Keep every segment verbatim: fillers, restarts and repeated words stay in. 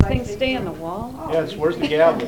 thing stay on the wall? Yes, where's the gavel?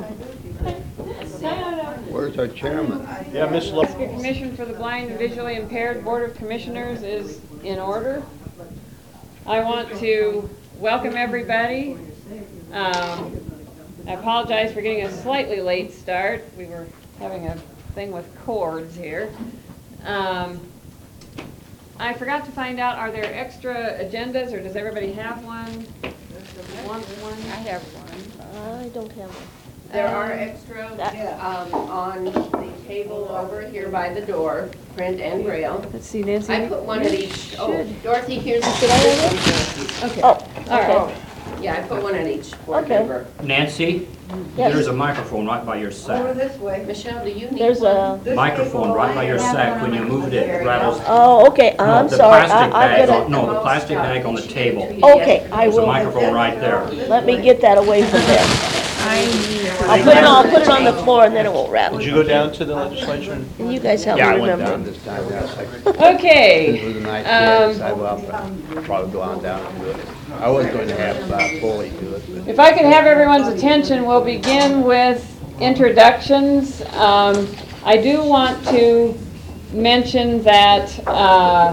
Where's our chairman? Yeah, Miss Lo- The Commission for the Blind and Visually Impaired Board of Commissioners is in order. I want to welcome everybody. Um, I apologize for getting a slightly late start. We were having a thing with cords here. Um, I forgot to find out, are there extra agendas, or does everybody have one? Want one? I have one. I don't have one. There are extra um, on the table over here by the door, print and braille. Let's see, Nancy. I put one at each. Oh, Should. Dorothy, here's the Should I have Okay. Oh, All right. okay. Yeah, I put one at each board Okay. member. Nancy, Yes. there's a microphone right by your sack. this way. Michelle, do you need There's one? a, Microphone right by your sack. When you move it, it rattles. oh, okay, No, I'm the sorry. plastic I- bag I've on- got No, the plastic bag on the table. Okay, I There's a will. microphone right there. Let me get that away from there. I'll put it on, I'll put it on the floor and then it won't rattle. Did you go down to the legislature? and- And you guys help Yeah, I me went down remember. this time, yeah, it's like, Okay. it was a nice day, I Um, decided, well, I'll probably go on down and do it. I was going to have uh, Foley do it, but If I could have everyone's attention, we'll begin with introductions. Um, I do want to mention that uh,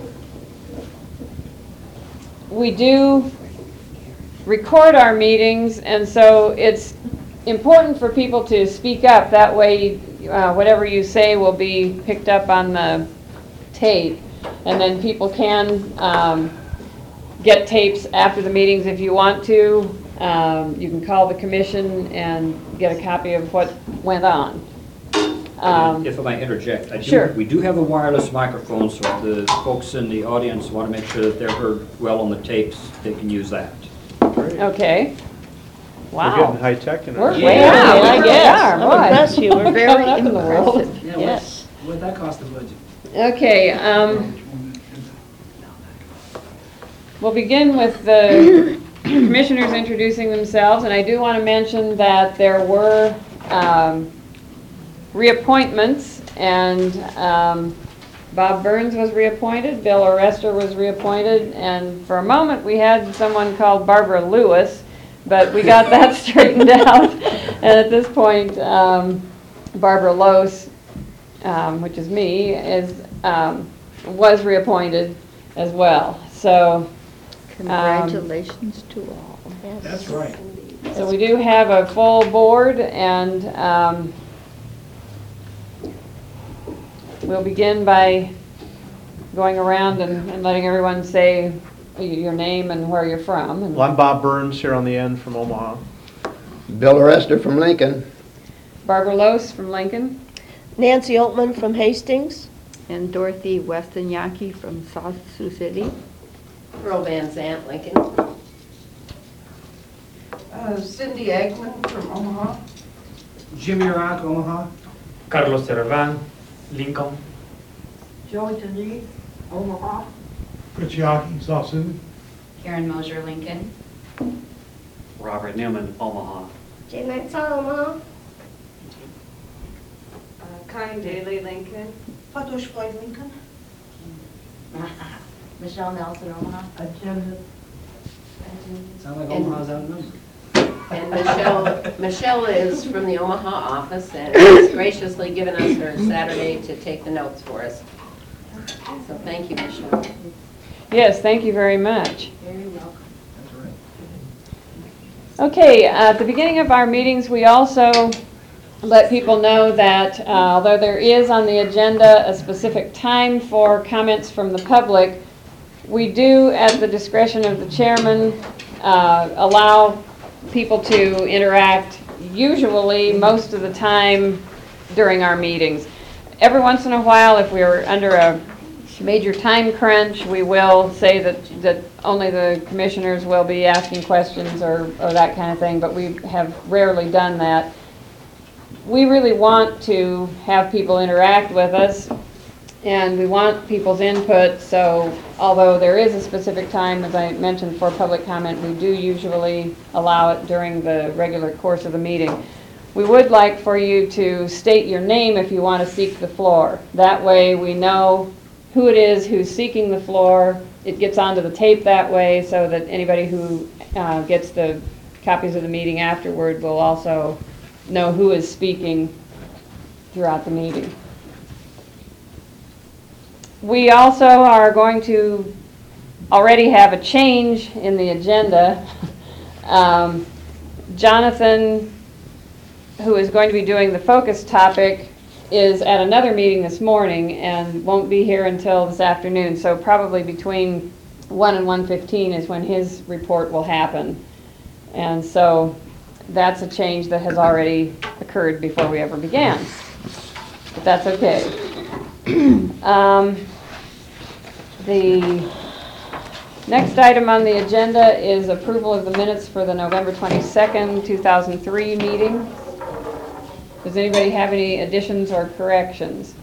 we do record our meetings, and so it's important for people to speak up. That way, uh, whatever you say will be picked up on the tape, and then people can um, get tapes after the meetings if you want to. Um, you can call the commission and get a copy of what went on. Um, If I may interject, I do, Sure. we do have a wireless microphone, so if the folks in the audience want to make sure that they're heard well on the tapes, they can use that. Great. Okay. We're getting Wow. high tech in We're our. way Yeah, out, I we guess. are, I'm boy. impressed you. We're Coming up in the world. impressive. Yeah, Yes. what, what that cost the budget? Okay, um, we'll begin with the commissioners introducing themselves, and I do want to mention that there were um, reappointments, and um, Bob Burns was reappointed, Bill Orester was reappointed, and for a moment we had someone called Barbara Lewis, but we got that straightened out, and at this point, um, Barbara Lose, um, which is me, is um, was reappointed as well. So, Congratulations to all. Yes. That's right. so we do have a full board, and um, we'll begin by going around and, and letting everyone say your name and where you're from. And Well, I'm Bob Burns here on the end from Omaha. Bill Arrester from Lincoln. Barbara Lose from Lincoln. Nancy Altman from Hastings. And Dorothy Westanyaki from South Sioux City. Earl Van Zant, Lincoln. Uh, Cindy Eggman from Omaha. Jimmy Rock, Omaha. Carlos Servan, Lincoln. Joey Denis, Omaha. Rich Yawkey, South Sioux. Karen Mosier, Lincoln. Robert Newman, Omaha. Jay Maxwell, Omaha. Connie Daly, Lincoln. Fatosh Floyd Lincoln. Michelle Nelson, Omaha. Agenda. Sound like And- Omaha's outnumbered. And Michelle, Michelle is from the Omaha office and has graciously given us her Saturday to take the notes for us. So thank you, Michelle. Yes, thank you very much. Very welcome. That's right. Okay, at the beginning of our meetings, we also let people know that uh, although there is on the agenda a specific time for comments from the public, we do, at the discretion of the chairman, uh, allow people to interact usually most of the time during our meetings. Every once in a while, if we're under a major time crunch, we will say that, that only the commissioners will be asking questions or, or that kind of thing, but we have rarely done that. We really want to have people interact with us, and we want people's input, so although there is a specific time, as I mentioned, for public comment, we do usually allow it during the regular course of the meeting. We would like for you to state your name if you want to seek the floor. That way we know who it is who's seeking the floor. It gets onto the tape that way so that anybody who uh, gets the copies of the meeting afterward will also know who is speaking throughout the meeting. We also are going to already have a change in the agenda. Um, Jonathan, who is going to be doing the focus topic, is at another meeting this morning and won't be here until this afternoon. So probably between one and one fifteen is when his report will happen. And so that's a change that has already occurred before we ever began. But that's okay. Um, the next item on the agenda is approval of the minutes for the November twenty-second, two thousand three meeting. Does anybody have any additions or corrections?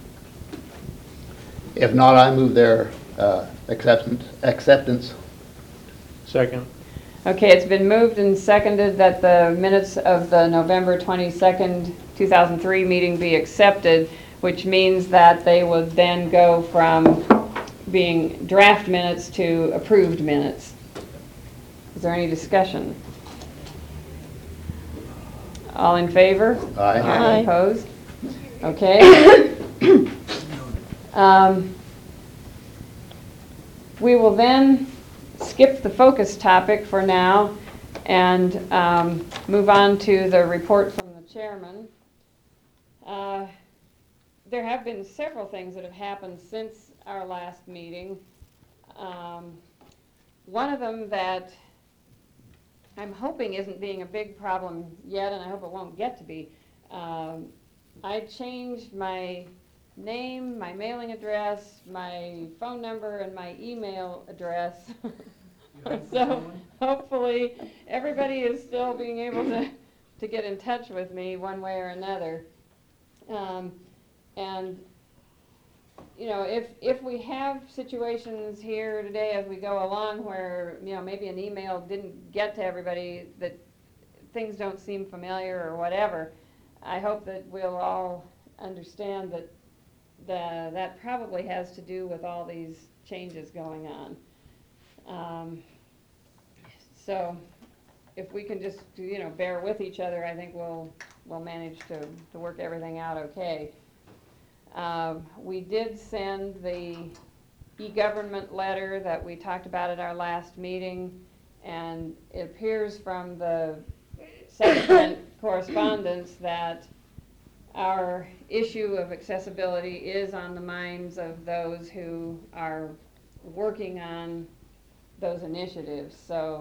If not, I move their uh, acceptance. acceptance. Second. Okay, it's been moved and seconded that the minutes of the November twenty-second, two thousand three meeting be accepted, which means that they would then go from being draft minutes to approved minutes. Is there any discussion? All in favor? Aye. Aye. Opposed? Okay. Um, We will then skip the focus topic for now and um, move on to the report from the chairman. Uh, There have been several things that have happened since our last meeting. Um, One of them that I'm hoping isn't being a big problem yet, and I hope it won't get to be. Um, I changed my name, my mailing address, my phone number, and my email address. So hopefully everybody is still being able to, to get in touch with me one way or another. Um, and you know, if, if we have situations here today as we go along where, you know, maybe an email didn't get to everybody, that things don't seem familiar or whatever, I hope that we'll all understand that the, that probably has to do with all these changes going on. Um, so if we can just, you know, bear with each other, I think we'll, we'll manage to, to work everything out okay. Uh, we did send the e-government letter that we talked about at our last meeting, and it appears from the subsequent correspondence that our issue of accessibility is on the minds of those who are working on those initiatives. So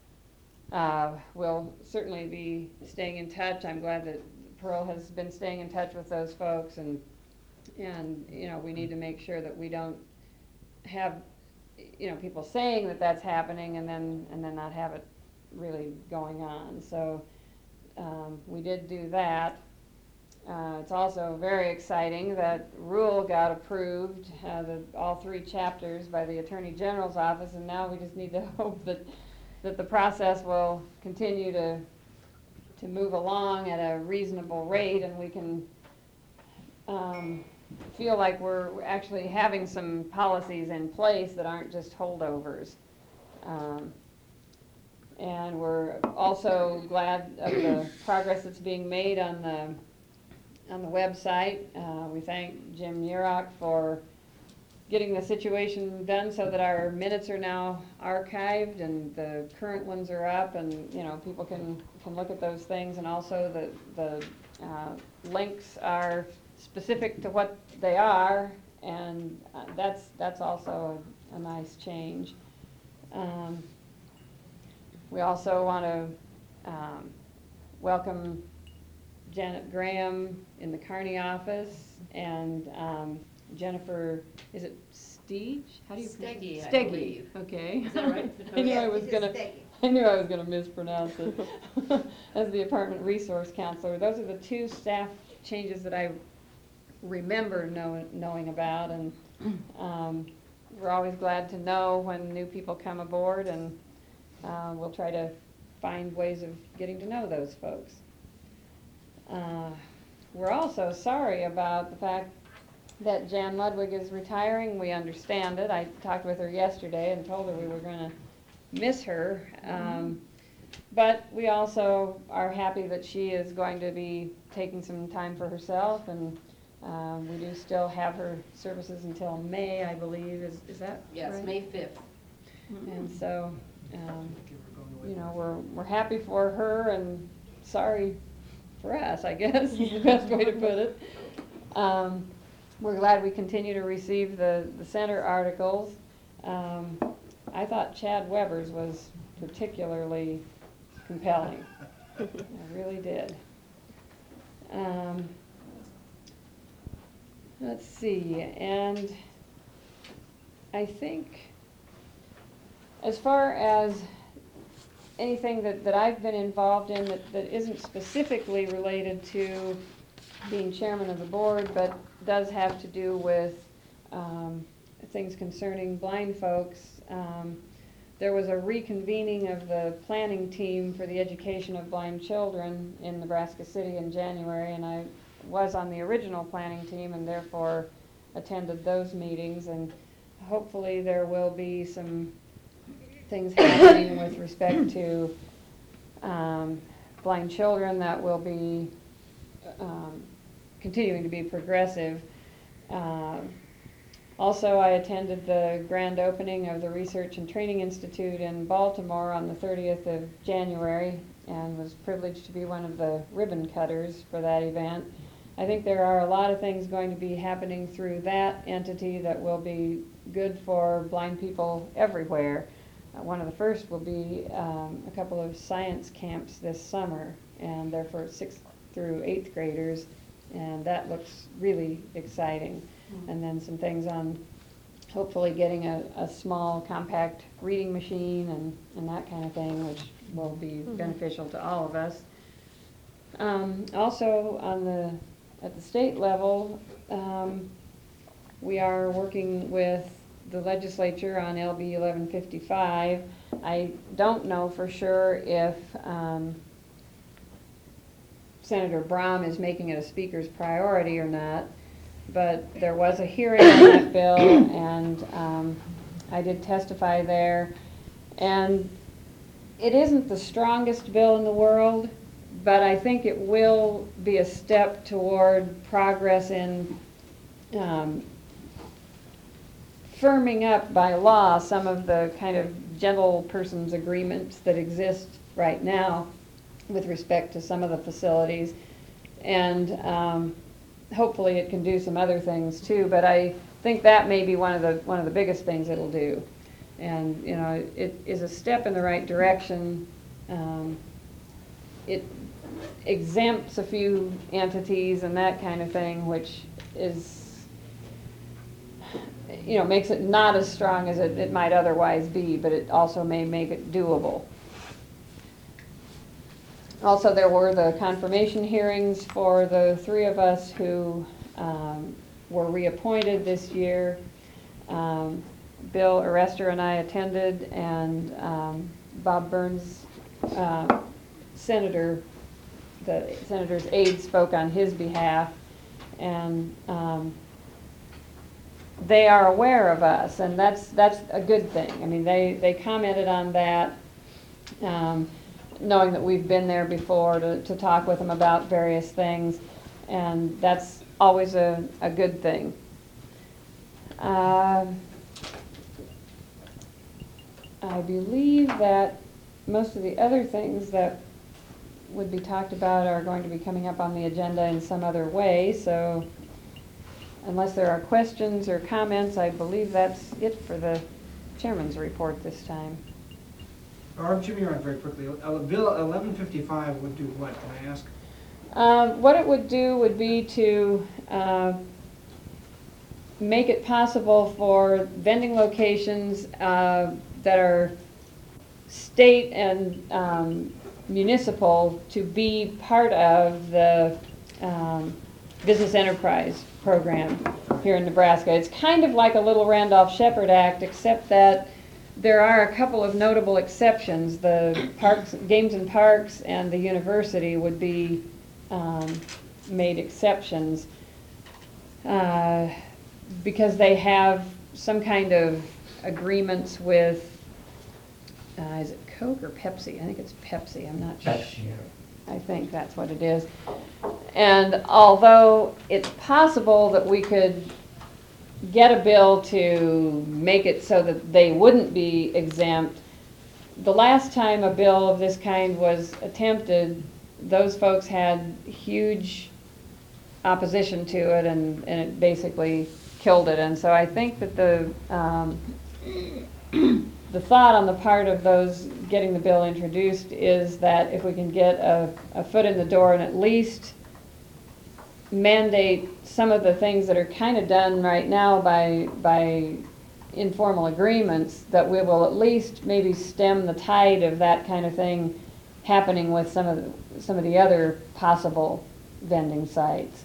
uh, we'll certainly be staying in touch. I'm glad that Pearl has been staying in touch with those folks, and And, you know, we need to make sure that we don't have, you know, people saying that that's happening and then, and then not have it really going on. So um, we did do that. Uh, it's also very exciting that Rule got approved, uh, the, all three chapters by the Attorney General's office, and now we just need to hope that, that the process will continue to, to move along at a reasonable rate, and we can um, feel like we're actually having some policies in place that aren't just holdovers. Um, and we're also glad of the progress that's being made on the on the website. Uh, we thank Jim Murock for getting the situation done so that our minutes are now archived and the current ones are up, and you know, people can can look at those things, and also the the uh, links are specific to what they are, and uh, that's that's also a, a nice change. Um, we also want to um, welcome Janet Graham in the Kearney office, and um, Jennifer, is it Steege? How do you pronounce Steggy, it? I Steggy. believe. Okay. Is that right? I knew I Yes, was it is gonna. Steggy. I knew I was going to mispronounce it. As the apartment resource counselor, those are the two staff changes that I remember know, knowing about, and um, we're always glad to know when new people come aboard, and uh, we'll try to find ways of getting to know those folks. Uh, we're also sorry about the fact that Jan Ludwig is retiring. We understand it. I talked with her yesterday and told her we were going to miss her. Um, But we also are happy that she is going to be taking some time for herself, and um, we do still have her services until May, I believe. Is is that Yes, right? May fifth. And so, um, Give her going away. you know, we're, we're happy for her and sorry for us, I guess, is the best way to put it. Um, we're glad we continue to receive the, the center articles. Um, I thought Chad Weber's was particularly compelling. I really did. Um, let's see, and I think as far as anything that, that I've been involved in that, that isn't specifically related to being chairman of the board, but does have to do with um, things concerning blind folks, um, there was a reconvening of the planning team for the education of blind children in Nebraska City in January, and I was on the original planning team and therefore attended those meetings, and hopefully there will be some things happening with respect to um, blind children that will be um, continuing to be progressive. Um, Also, I attended the grand opening of the Research and Training Institute in Baltimore on the thirtieth of January and was privileged to be one of the ribbon cutters for that event. I think there are a lot of things going to be happening through that entity that will be good for blind people everywhere. Uh, one of the first will be um, a couple of science camps this summer, and they're for sixth through eighth graders, and that looks really exciting. And then some things on hopefully getting a, a small compact reading machine and, and that kind of thing, which will be Mhm. beneficial to all of us. Um, also on the, at the state level, um, we are working with the legislature on L B eleven fifty-five. I don't know for sure if um, Senator Brahm is making it a speaker's priority or not. But there was a hearing on that bill, and um, I did testify there. And it isn't the strongest bill in the world, but I think it will be a step toward progress in um, firming up by law some of the kind of gentle person's agreements that exist right now with respect to some of the facilities. And um, hopefully it can do some other things too, but I think that may be one of the one of the biggest things it'll do. And you know, it is a step in the right direction. Um, it exempts a few entities and that kind of thing, which is, you know, makes it not as strong as it, it might otherwise be, but it also may make it doable. Also, there were the confirmation hearings for the three of us who um, were reappointed this year. Um, Bill Arrester and I attended, and um, Bob Burns, uh, Senator, the senator's aide, spoke on his behalf, and um, they are aware of us, and that's that's a good thing. I mean, they they commented on that. Um, knowing that we've been there before to, to talk with them about various things, and that's always a, a good thing. Uh, I believe that most of the other things that would be talked about are going to be coming up on the agenda in some other way, so unless there are questions or comments, I believe that's it for the chairman's report this time. Barb, Jimmy, on very quickly. Uh, Bill eleven fifty-five would do what, can I ask? Um, what it would do would be to uh, make it possible for vending locations uh, that are state and um, municipal to be part of the um, business enterprise program here in Nebraska. It's kind of like a little Randolph-Shepard Act, except that there are a couple of notable exceptions. The parks, games and parks, and the university would be um, made exceptions uh, because they have some kind of agreements with, uh, is it Coke or Pepsi? I think it's Pepsi, I'm not sure. I think that's what it is. And although it's possible that we could get a bill to make it so that they wouldn't be exempt, the last time a bill of this kind was attempted, those folks had huge opposition to it, and, and it basically killed it. And so I think that the um, the thought on the part of those getting the bill introduced is that if we can get a, a foot in the door and at least mandate some of the things that are kind of done right now by by informal agreements, that we will at least maybe stem the tide of that kind of thing happening with some of the, some of the other possible vending sites.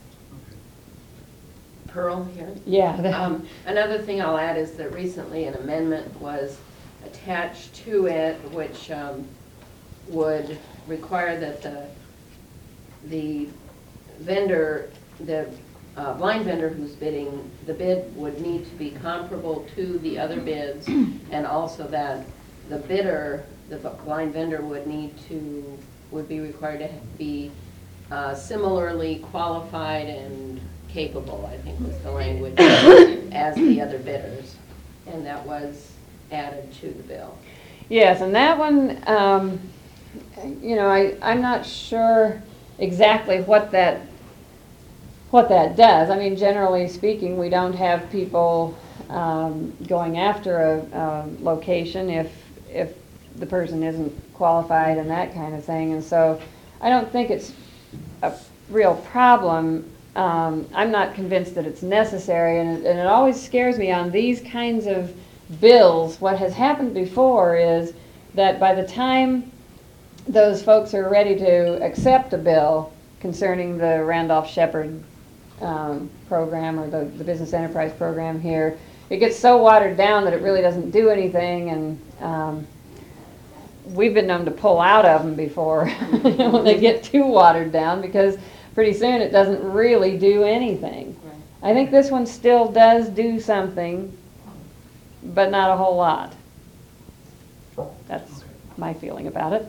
Pearl here. Yeah. that- Um, Another thing I'll add is that recently an amendment was attached to it, which um, would require that the, the vendor, the uh, blind vendor who's bidding, the bid would need to be comparable to the other bids, and also that the bidder, the blind vendor would need to, would be required to be uh, similarly qualified and capable, I think was the language, as the other bidders. And that was added to the bill. Yes, and that one, um, you know, I, I'm not sure exactly what that, what that does. I mean, generally speaking, we don't have people um, going after a, a location if, if the person isn't qualified and that kind of thing. And so I don't think it's a real problem. Um, I'm not convinced that it's necessary, and it, and it always scares me on these kinds of bills. What has happened before is that by the time those folks are ready to accept a bill concerning the Randolph Shepherd um, program, or the, the business enterprise program here, it gets so watered down that it really doesn't do anything, and um, we've been known to pull out of them before when they get too watered down, because pretty soon it doesn't really do anything. I think this one still does do something, but not a whole lot. That's my feeling about it.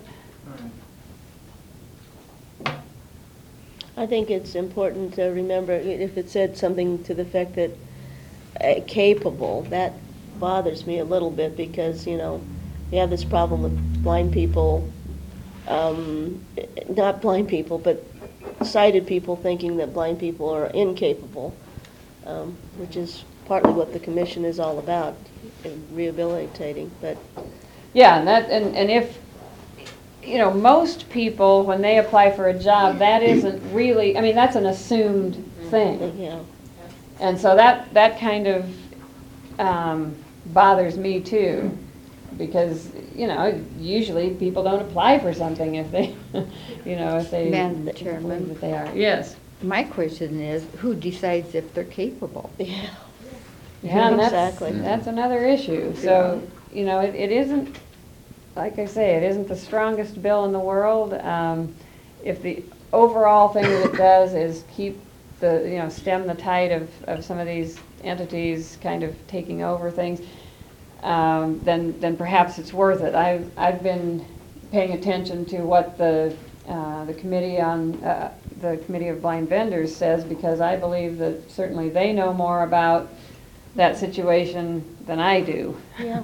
I think it's important to remember, if it said something to the effect that uh, capable, that bothers me a little bit, because, you know, we have this problem with blind people, um, not blind people, but sighted people thinking that blind people are incapable, um, which is partly what the commission is all about, rehabilitating. But Yeah, and that, and, and if, you know, most people, when they apply for a job, that isn't really, I mean, that's an assumed thing. yeah, And so that, that kind of um, bothers me too, because, you know, usually people don't apply for something if they, you know, if they Madam believe Chairman. that they are. Yes. My question is, who decides if they're capable? yeah. Yeah, and that's, Exactly. that's another issue. So, you know, it, it isn't, like I say, it isn't the strongest bill in the world. Um, if the overall thing that it does is keep the, you know, stem the tide of, of some of these entities kind of taking over things, um, then, then perhaps it's worth it. I've, I've been paying attention to what the, uh, the committee on, uh, the Committee of Blind Vendors says, because I believe that certainly they know more about that situation than I do. Yeah.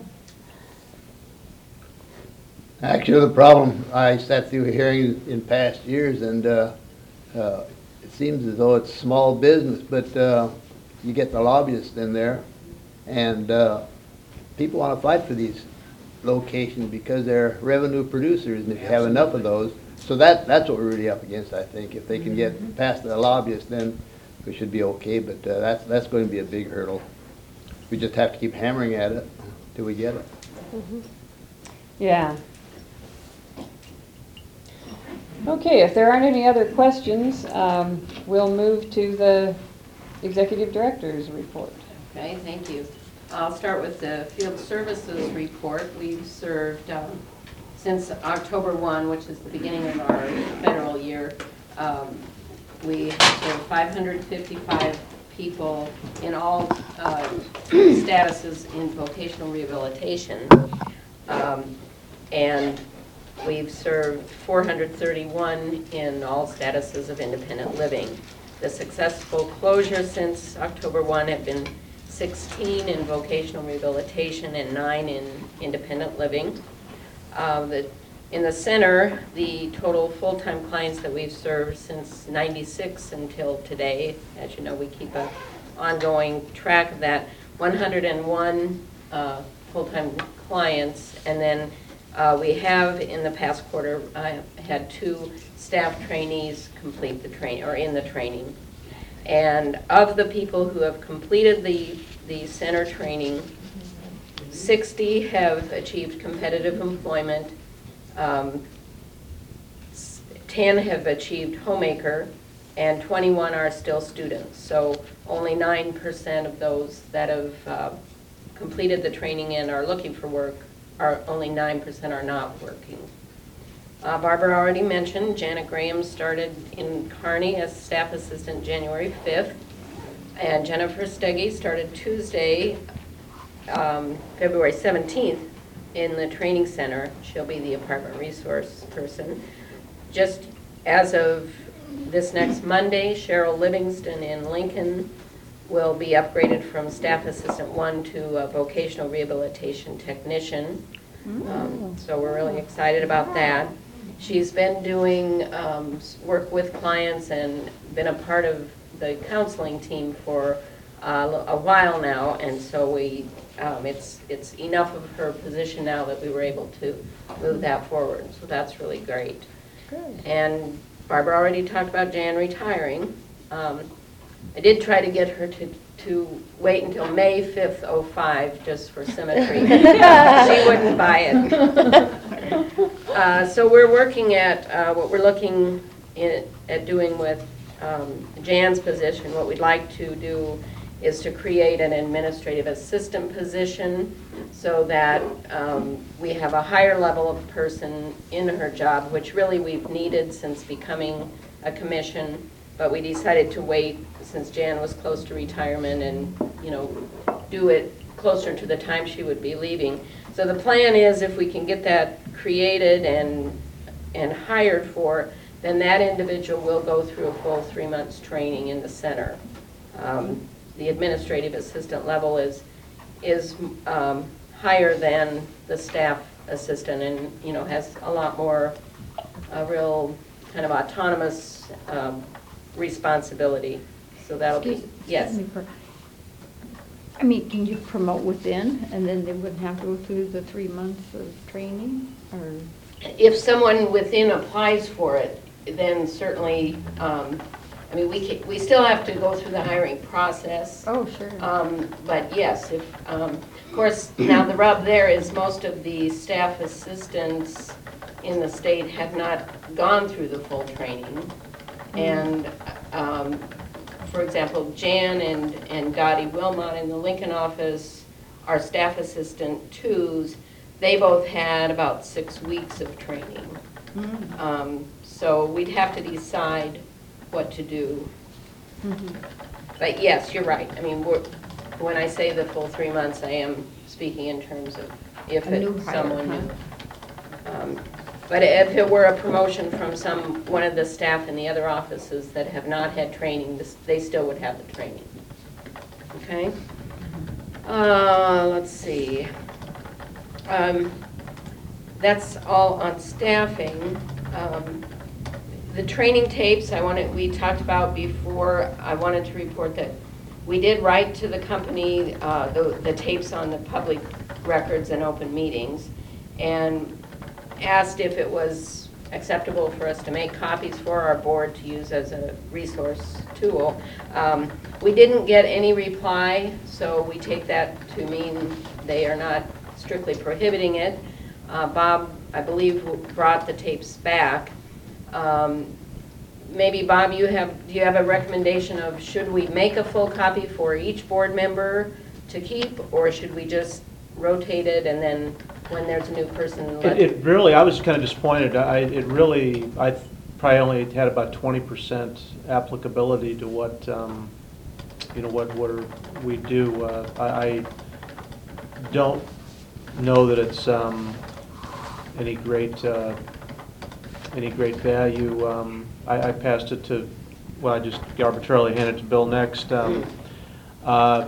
Actually, the problem, I sat through hearings in past years, and uh, uh, it seems as though it's small business, but uh, you get the lobbyists in there, and uh, people want to fight for these locations because they're revenue producers, and if you have enough of those, so that that's what we're really up against, I think. If they can get past the lobbyists, then we should be okay, but uh, that's, that's going to be a big hurdle. We just have to keep hammering at it till we get it. Mm-hmm. Yeah. Okay, if there aren't any other questions, um, we'll move to the executive director's report. Okay, thank you. I'll start with the field services report. We've served um, since October first, which is the beginning of our federal year. Um, we have served five hundred fifty-five people in all uh, statuses in vocational rehabilitation. Um, and we've served four hundred thirty-one in all statuses of independent living. The successful closure since October first have been sixteen in vocational rehabilitation and nine in independent living. Uh, the, in the center, the total full-time clients that we've served since ninety-six until today, as you know, we keep a ongoing track of that, one hundred one uh, full-time clients, and then uh, we have in the past quarter uh, had two staff trainees complete the train or in the training. And of the people who have completed the, the center training, sixty have achieved competitive employment, um, ten have achieved homemaker, and twenty-one are still students. So only nine percent of those that have uh, completed the training and are looking for work, are only nine percent are not working. Uh, Barbara already mentioned, Janet Graham started in Kearney as staff assistant January fifth, and Jennifer Steggy started Tuesday, um, February seventeenth, in the training center. She'll be the apartment resource person. Just as of this next Monday, Cheryl Livingston in Lincoln will be upgraded from staff assistant one to a vocational rehabilitation technician. Um, so we're really excited about that. She's been doing um, work with clients and been a part of the counseling team for uh, a while now, and so we um, it's it's enough of her position now that we were able to move that forward. So that's really great. Good. And Barbara already talked about Jan retiring. Um, I did try to get her to, to wait until May fifth, oh five, just for symmetry. She wouldn't buy it. Uh, so we're working at uh, what we're looking in, at doing with um, Jan's position. What we'd like to do is to create an administrative assistant position so that um, we have a higher level of person in her job, which really we've needed since becoming a commission. But we decided to wait since Jan was close to retirement and, you know, do it closer to the time she would be leaving. So the plan is if we can get that created and, and hired for, then that individual will go through a full three months training in the center. Um, the administrative assistant level is, is um, higher than the staff assistant and, you know, has a lot more, a real kind of autonomous um, responsibility. So that'll be, Excuse- yes. excuse me for- I mean, can you promote within, and then they wouldn't have to go through the three months of training, or? If someone within applies for it, then certainly, um, I mean, we can, we still have to go through the hiring process. Oh, sure. Um, but yes, if, um, of course, now the rub there is most of the staff assistants in the state have not gone through the full training. And, um, for example, Jan and, and Dottie Wilmot in the Lincoln office are staff assistant twos. They both had about six weeks of training. Mm. Um, so we'd have to decide what to do. Mhm. But yes, you're right. I mean, we're, when I say the full three months, I am speaking in terms of if A new it's hire, someone huh? new. Um, But if it were a promotion from some, one of the staff in the other offices that have not had training, this- they still would have the training. Okay? Uh, let's see. Um, That's all on staffing. Um, The training tapes, I wanted, we talked about before, I wanted to report that we did write to the company, uh, the, the tapes on the public records and open meetings, and asked if it was acceptable for us to make copies for our board to use as a resource tool. Um, we didn't get any reply, so we take that to mean they are not strictly prohibiting it. Uh, Bob, I believe, brought the tapes back. Um, maybe, Bob, you have, do you have a recommendation of should we make a full copy for each board member to keep, or should we just rotate it and then when there's a new person let It, it really, I was kind of disappointed. I, it really, I probably only had about twenty percent applicability to what, um, you know, what, what are- we do. Uh, I, I don't know that it's, um, any great, uh, any great value. Um, I, I passed it to, well, I just arbitrarily handed it to Bill next. Um, uh,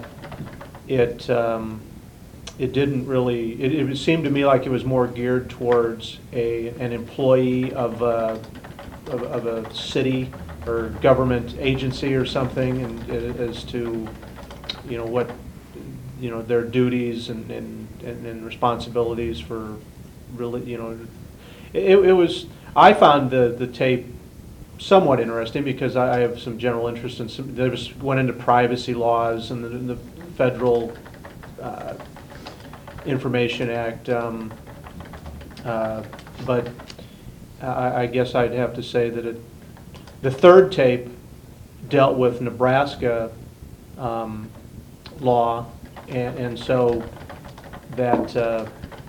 It, um, it didn't really, it, it seemed to me like it was more geared towards a, an employee of a, of, of a city or government agency or something, and uh, as to, you know, what, you know, their duties and, and, and and responsibilities for really, you know, it, it was, I found the, the tape somewhat interesting because I I have some general interest in some, there was, went into privacy laws and the, the Federal uh, Information Act, um, uh, but I, I guess I'd have to say that it, the third tape dealt with Nebraska um, law, and, and so that, uh,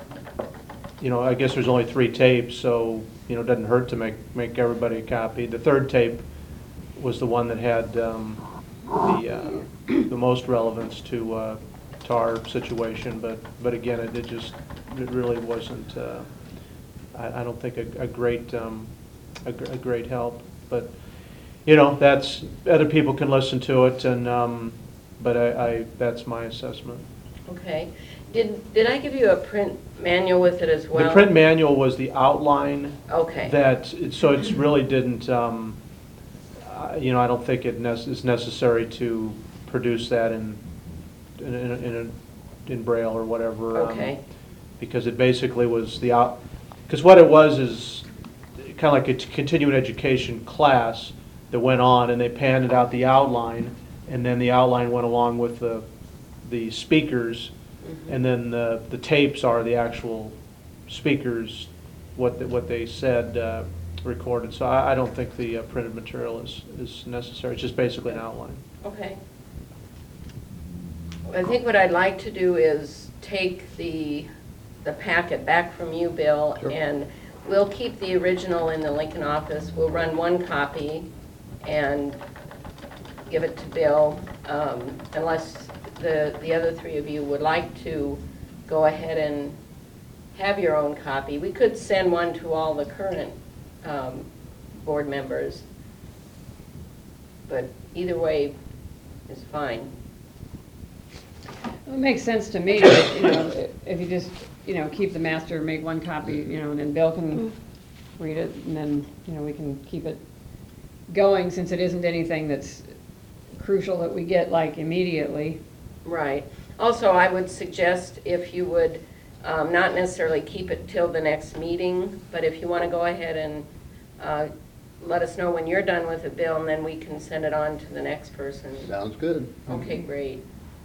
you know, I guess there's only three tapes, so, you know, it doesn't hurt to make, make everybody a copy. The third tape was the one that had um, the, uh, the most relevance to, uh, to our situation, but, but again, it, it just, it really wasn't, uh, I, I don't think a, a great, um, a, gr- a great help, but, you know, that's, other people can listen to it, and, um, but I, I, that's my assessment. Okay. Did, did I give you a print manual with it as well? The print manual was the outline. Okay. That, so it's really didn't, um, uh, you know, I don't think it nec- is necessary to produce that in, in, in, in, a, in Braille or whatever. um, Okay. Because it basically was the out, because what it was is kind of like a t- continuing education class that went on, and they panned out the outline, and then the outline went along with the, the speakers. And then the, the tapes are the actual speakers, what the, what they said uh, recorded. So I, I don't think the uh, printed material is, is necessary. It's just basically an outline. Okay. I think what I'd like to do is take the, the packet back from you, Bill, Sure. and we'll keep the original in the Lincoln office. We'll run one copy and give it to Bill, um, unless the, the other three of you would like to go ahead and have your own copy. We could send one to all the current um, board members, but either way is fine. It makes sense to me that, you know, if you just, you know, keep the master, make one copy, you know, and then Bill can read it, and then, you know, we can keep it going, since it isn't anything that's crucial that we get like immediately. Right. Also, I would suggest if you would um, not necessarily keep it till the next meeting, but if you want to go ahead and uh, let us know when you're done with it, Bill, and then we can send it on to the next person. Sounds good. Okay, great.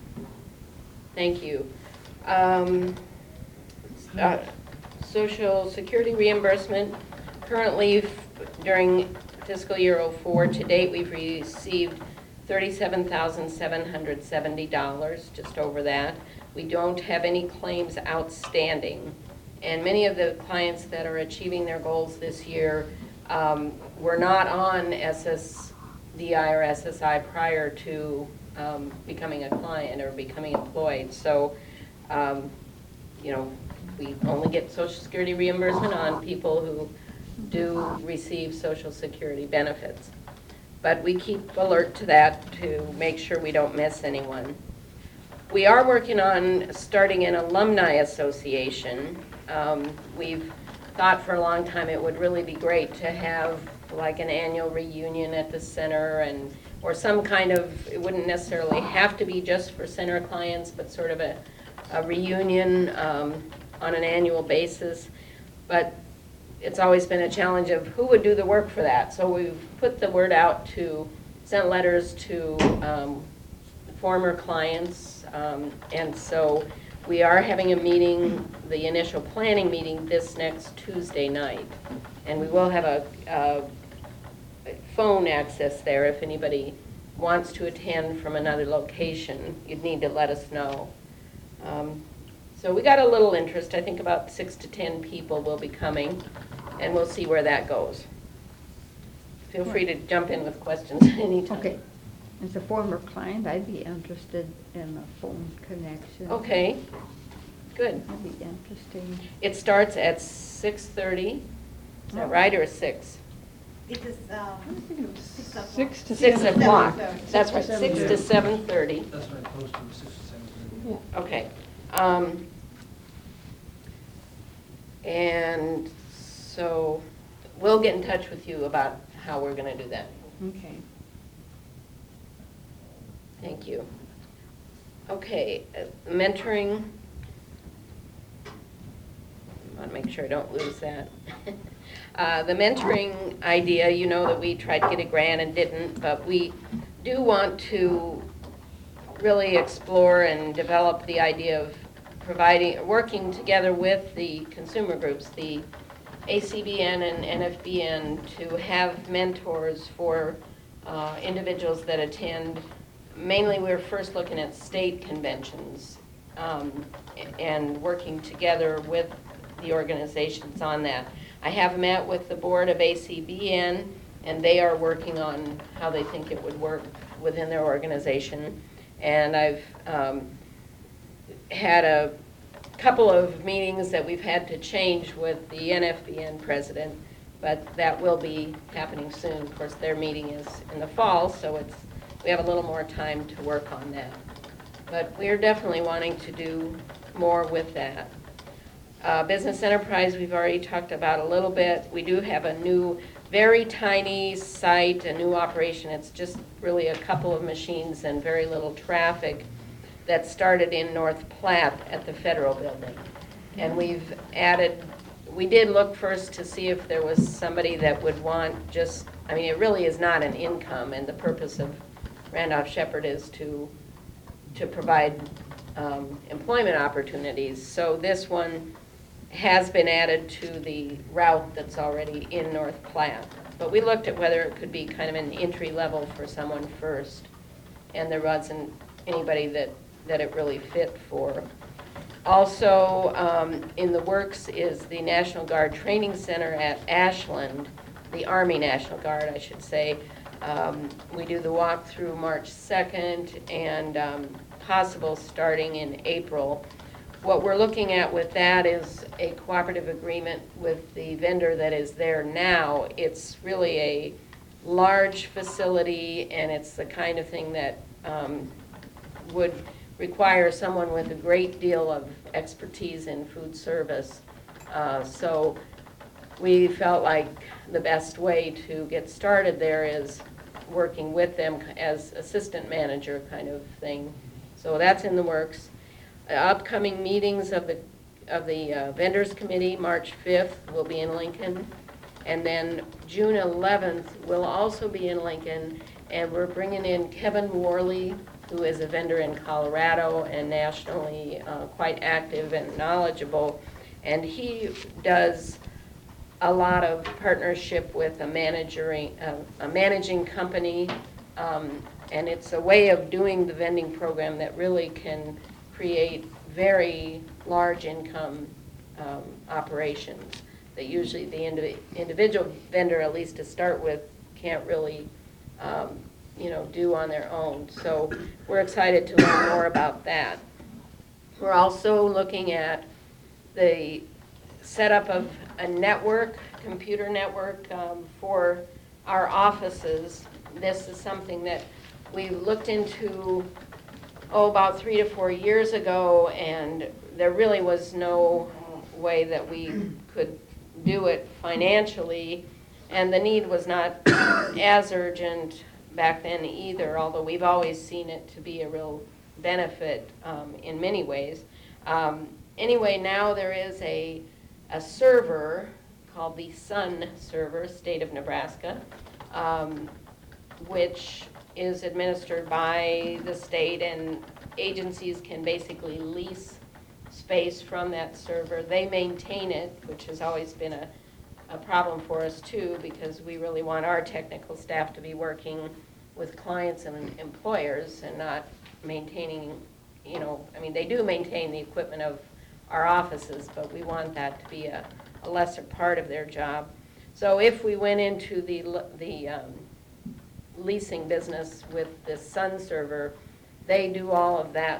Thank you. Um, uh, Social Security reimbursement. Currently, f- during fiscal year oh four to date, we've received thirty-seven thousand seven hundred seventy dollars, just over that. We don't have any claims outstanding. And many of the clients that are achieving their goals this year um, were not on S S D I or S S I prior to um, becoming a client or becoming employed. So, um, you know, we only get Social Security reimbursement on people who do receive Social Security benefits. But we keep alert to that to make sure we don't miss anyone. We are working on starting an alumni association. Um, we've thought for a long time it would really be great to have like an annual reunion at the center, and or some kind of, it wouldn't necessarily have to be just for center clients, but sort of a, a reunion um, on an annual basis. But it's always been a challenge of who would do the work for that. So we've put the word out to, sent letters to um, former clients, um, and so we are having a meeting, the initial planning meeting, this next Tuesday night. And we will have a, a phone access there if anybody wants to attend from another location. You'd need to let us know. Um, so we got a little interest. I think about six to ten people will be coming, and we'll see where that goes. Feel free to jump in with questions anytime. Okay. As a former client, I'd be interested in a phone connection. Okay, good. That'd be interesting. It starts at six thirty, is that Oh. right, or six? It is, uh, six o'clock. Six to Six seven. o'clock. Seven thirty. That's right, six to seven thirty. That's what I posted, was six to seven thirty. Okay. Um, And so we'll get in touch with you about how we're going to do that. Okay. Thank you. Okay, uh, mentoring. I want to make sure I don't lose that. Uh, The mentoring idea, you know that we tried to get a grant and didn't, but we do want to really explore and develop the idea of providing, working together with the consumer groups, the A C B N and N F B N, to have mentors for uh, individuals that attend. Mainly, we're first looking at state conventions um, and working together with the organizations on that. I have met with the board of A C B N, and they are working on how they think it would work within their organization. And I've um, had a couple of meetings that we've had to change with the N F B N president, but that will be happening soon. Of course, their meeting is in the fall, so it's, we have a little more time to work on that. But we're definitely wanting to do more with that. Uh, Business enterprise, we've already talked about a little bit. We do have a new, very tiny site, a new operation. It's just really a couple of machines and very little traffic that started in North Platte at the Federal Building. And we've added, we did look first to see if there was somebody that would want just, I mean, it really is not an income, and the purpose of Randolph Shepherd is to, to provide um, employment opportunities. So this one has been added to the route that's already in North Platte. But we looked at whether it could be kind of an entry level for someone first, and there wasn't anybody that, that it really fit for. Also, um, in the works is the National Guard Training Center at Ashland, the Army National Guard, I should say. Um, we do the walk through March second, and um, possible starting in April. What we're looking at with that is a cooperative agreement with the vendor that is there now. It's really a large facility, and it's the kind of thing that um, would require someone with a great deal of expertise in food service. Uh, so we felt like the best way to get started there is working with them as assistant manager kind of thing. So that's in the works. Uh, upcoming meetings of the of the uh, vendors committee, March fifth will be in Lincoln, and then June eleventh will also be in Lincoln, and we're bringing in Kevin Worley, who is a vendor in Colorado and nationally uh, quite active and knowledgeable, and he does a lot of partnership with a managing uh, a managing company, um, and it's a way of doing the vending program that really can create very large income um, operations that usually the indiv individual vendor, at least to start with, can't really um, you know, do on their own. So we're excited to learn more about that. We're also looking at the setup of a network, computer network um, for our offices. This is something that we looked into oh, about three to four years ago, and there really was no way that we could do it financially, and the need was not as urgent back then either, although we've always seen it to be a real benefit um, in many ways. Um, anyway, now there is a, a server called the Sun server, state of Nebraska, um, which is administered by the state, and agencies can basically lease space from that server. They maintain it, which has always been a, a problem for us too, because we really want our technical staff to be working with clients and employers and not maintaining, you know, I mean, they do maintain the equipment of our offices, but we want that to be a, a lesser part of their job. So if we went into the, the um, leasing business with the Sun server, they do all of that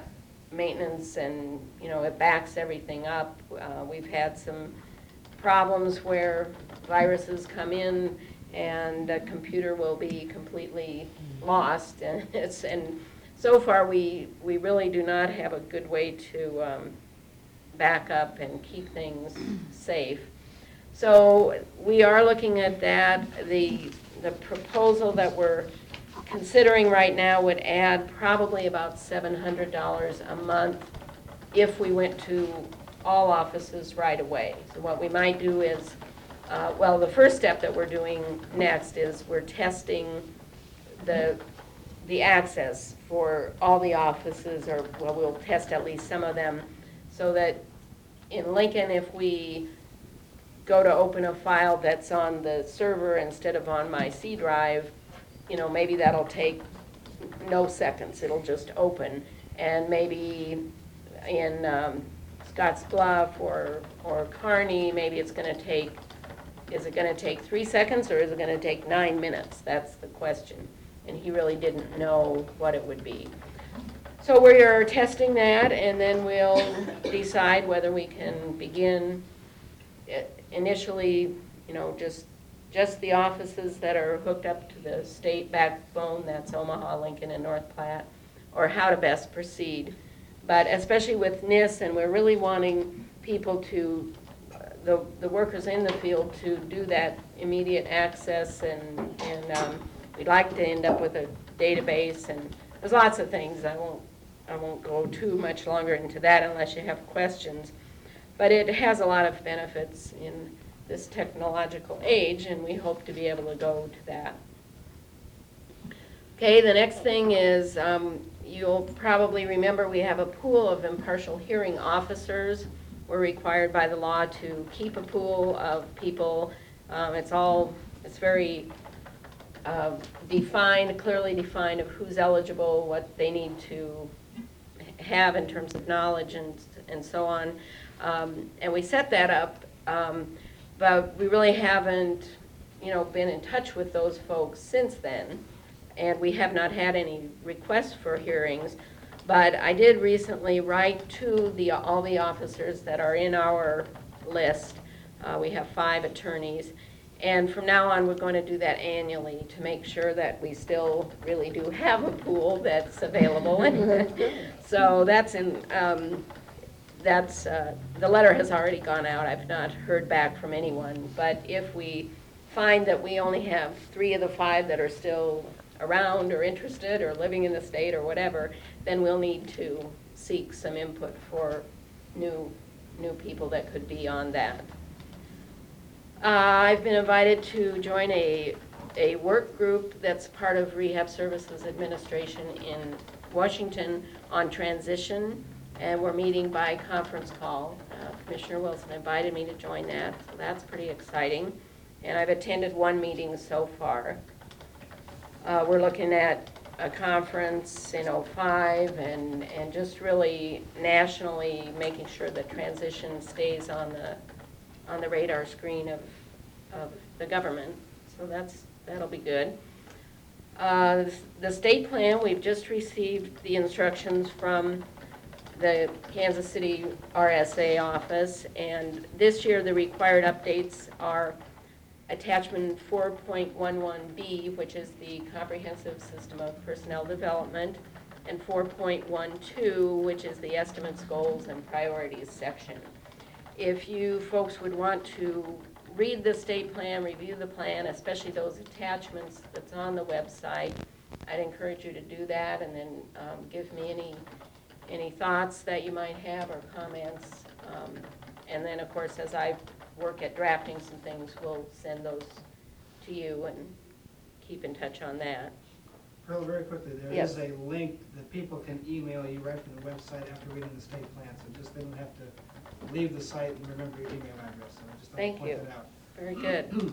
maintenance and, you know, it backs everything up. Uh, We've had some problems where viruses come in and the computer will be completely lost. And it's, and so far, we, we really do not have a good way to um, back up and keep things safe. So we are looking at that. The, the proposal that we're considering right now would add probably about seven hundred dollars a month if we went to all offices right away. So what we might do is, uh, well, the first step that we're doing next is we're testing the, the access for all the offices, or, well, we'll test at least some of them, so that in Lincoln, if we go to open a file that's on the server instead of on my C drive, you know, maybe that'll take no seconds, it'll just open. And maybe in um, Scotts Bluff or, or Kearney, maybe it's gonna take, is it gonna take three seconds or is it gonna take nine minutes? That's the question. And he really didn't know what it would be. So we're testing that, and then we'll decide whether we can begin initially, you know, just just the offices that are hooked up to the state backbone, that's Omaha, Lincoln, and North Platte, or how to best proceed. But especially with N I S, and we're really wanting people to, uh, the, the workers in the field to do that immediate access, and, and um, we'd like to end up with a database, and there's lots of things. I won't, I won't go too much longer into that unless you have questions. But it has a lot of benefits in this technological age, and we hope to be able to go to that. Okay, the next thing is, um, you'll probably remember we have a pool of impartial hearing officers. We're required by the law to keep a pool of people. Um, it's all, it's very uh, defined, clearly defined of who's eligible, what they need to have in terms of knowledge and, and so on. Um, and we set that up. Um, But we really haven't, you know, been in touch with those folks since then, and we have not had any requests for hearings. But I did recently write to the, all the officers that are in our list. Uh, we have five attorneys, and from now on, we're going to do that annually to make sure that we still really do have a pool that's available. So that's in. Um, That's, uh, the letter has already gone out. I've not heard back from anyone. But if we find that we only have three of the five that are still around or interested or living in the state or whatever, then we'll need to seek some input for new, new people that could be on that. Uh, I've been invited to join a, a work group that's part of Rehab Services Administration in Washington on transition. And we're meeting by conference call. Uh, Commissioner Wilson invited me to join that, so that's pretty exciting. And I've attended one meeting so far. Uh, we're looking at a conference in oh five and, and just really nationally making sure that transition stays on the, on the radar screen of, of the government. So that's, that'll be good. Uh, the state plan, we've just received the instructions from the Kansas City R S A office, and this year the required updates are attachment four point one one B, which is the Comprehensive System of Personnel Development, and four point one two, which is the Estimates, Goals, and Priorities section. If you folks would want to read the state plan, review the plan, especially those attachments that's on the website, I'd encourage you to do that, and then um, give me any any thoughts that you might have or comments. Um, and then, of course, as I work at drafting some things, we'll send those to you and keep in touch on that. Pearl, very quickly, there Yes. is a link that people can email you right from the website after reading the state plan, so just they don't have to leave the site and remember your email address. So I just like to Thank point you. that out. Very good.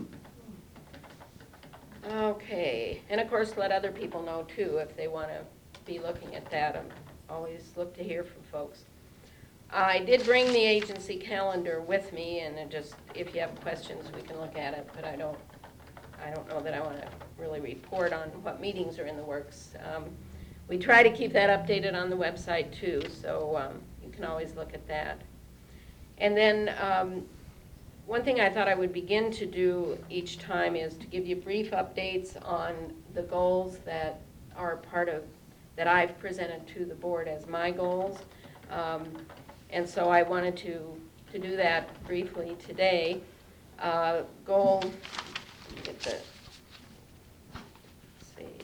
Okay, and of course, let other people know too if they want to be looking at that. I'm always look to hear from folks. I did bring the agency calendar with me, and it just, if you have questions, we can look at it, but I don't, I don't know that I want to really report on what meetings are in the works. Um, we try to keep that updated on the website too, so um, you can always look at that. And then um, one thing I thought I would begin to do each time is to give you brief updates on the goals that are part of, that I've presented to the board as my goals. Um, and so I wanted to, to do that briefly today. Uh, goal, let me get the, let's see.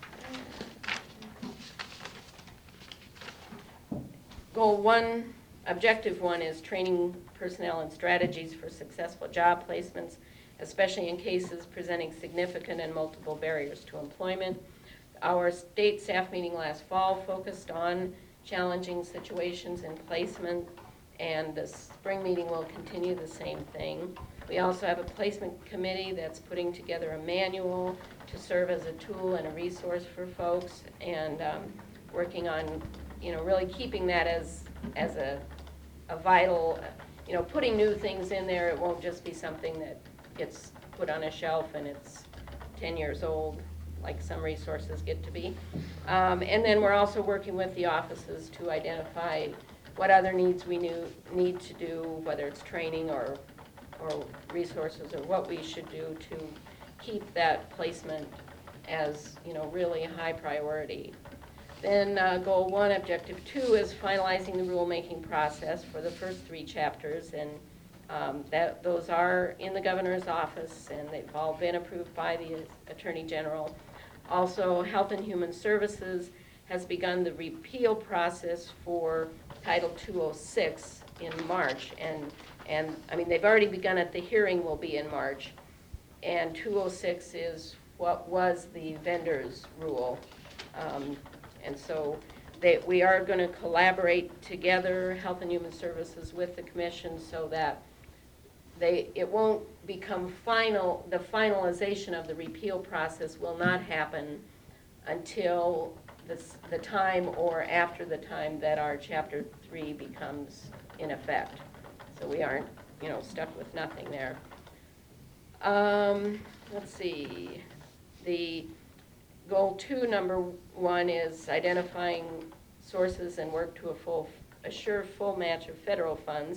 Goal one, objective one is training personnel and strategies for successful job placements, especially in cases presenting significant and multiple barriers to employment. Our state staff meeting last fall focused on challenging situations in placement, and the spring meeting will continue the same thing. We also have a placement committee that's putting together a manual to serve as a tool and a resource for folks, and um, working on, you know, really keeping that as as a, a vital, you know, putting new things in there. It won't just be something that gets put on a shelf and it's ten years old, like some resources get to be. Um, and then we're also working with the offices to identify what other needs we knew, need to do, whether it's training or, or resources, or what we should do to keep that placement as, you know, really high priority. Then uh, goal one, objective two is finalizing the rulemaking process for the first three chapters, and um, that those are in the governor's office, and they've all been approved by the Attorney General. Also, Health and Human Services has begun the repeal process for Title two oh six in March, and and I mean they've already begun it. The hearing will be in March, and two oh six is what was the vendor's rule. Um, And so they, we are going to collaborate together, Health and Human Services, with the commission, so that they, it won't become final, the finalization of the repeal process will not happen until the, the time or after the time that our Chapter three becomes in effect. So we aren't, you know, stuck with nothing there. Um, let's see. The Goal two, number one, is identifying sources and work to a full, assure full match of federal funds.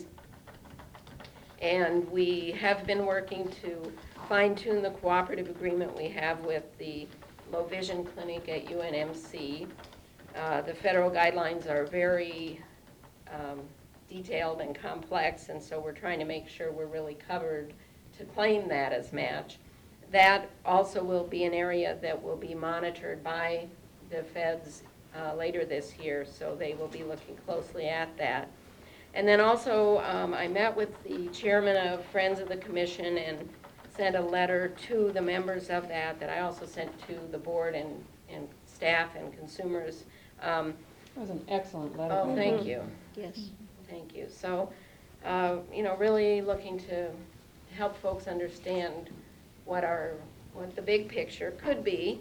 And we have been working to fine-tune the cooperative agreement we have with the Low Vision Clinic at U N M C. Uh, the federal guidelines are very um, detailed and complex, and so we're trying to make sure we're really covered to claim that as match. That also will be an area that will be monitored by the feds uh, later this year, so they will be looking closely at that. And then also, um, I met with the chairman of Friends of the Commission and sent a letter to the members of that, that I also sent to the board and, and staff and consumers. Um, That was an excellent letter. oh, thank you. Yes. Thank you. So, uh, you know, really looking to help folks understand what our, what the big picture could be.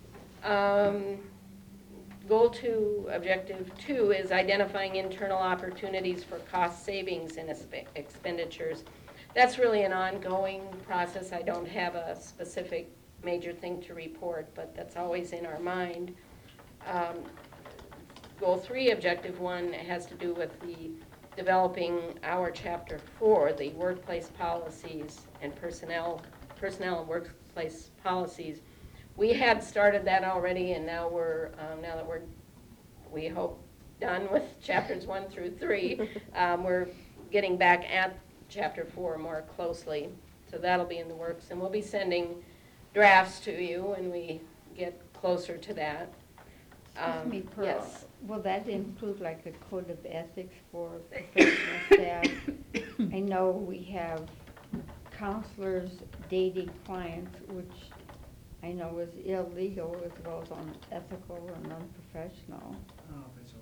Um, goal two, objective two, is identifying internal opportunities for cost savings in expenditures. That's really an ongoing process. I don't have a specific major thing to report, but that's always in our mind. Um, goal three, objective one, has to do with the developing our chapter four, the workplace policies and personnel personnel and workplace policies. We had started that already, and now we're um, now that we're, we hope, done with chapters one through three. Um, we're getting back at chapter four more closely, so that'll be in the works, and we'll be sending drafts to you when we get closer to that. Excuse me, Um, Pearl, yes. will that include like a code of ethics for professional staff? I know we have counselors dating clients, which I know is illegal as well as unethical and unprofessional. I don't know if it's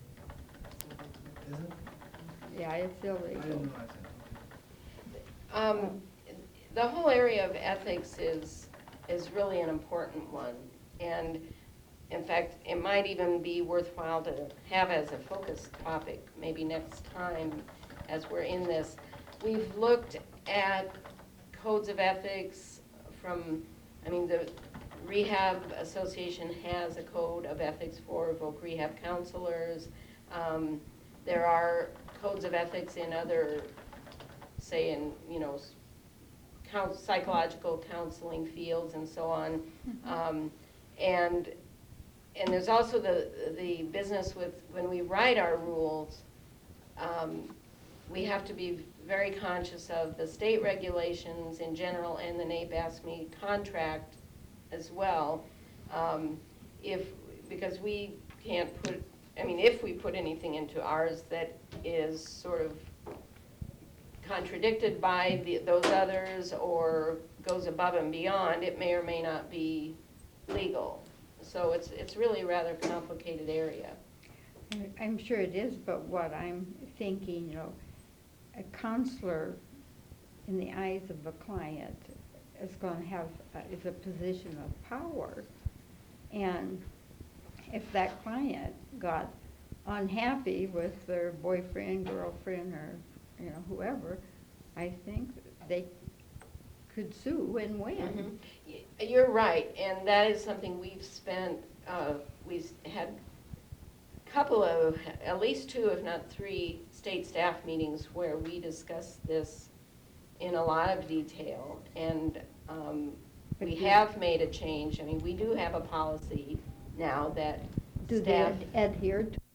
illegal. Is it? Yeah, it's I illegal. didn't realize that. Um, the whole area of ethics is, is really an important one. And in fact, it might even be worthwhile to have as a focus topic maybe next time as we're in this. We've looked at codes of ethics from, I mean, the Rehab Association has a code of ethics for voc rehab counselors. Um, There are codes of ethics in other, say in, you know, s- coun- psychological counseling fields and so on. Um, And, and there's also the, the business with, when we write our rules, um, we have to be very conscious of the state regulations in general and the N A B A S M E contract as well. Um, If, because we can't put, I mean, if we put anything into ours that is sort of contradicted by the, those others or goes above and beyond, it may or may not be legal. So it's, it's really a rather complicated area. I'm sure it is, but what I'm thinking, you know, a counselor in the eyes of a client is going to have, uh, is a position of power. And if that client got unhappy with their boyfriend, girlfriend, or, you know, whoever, I think they could sue and win. Mhm. Y- You're right, and that is something we've spent, uh, we've had a couple of, at least two, if not three, state staff meetings where we discussed this in a lot of detail. And um, we have made a change. I mean, we do have a policy now that Do they staff. ad- adhere to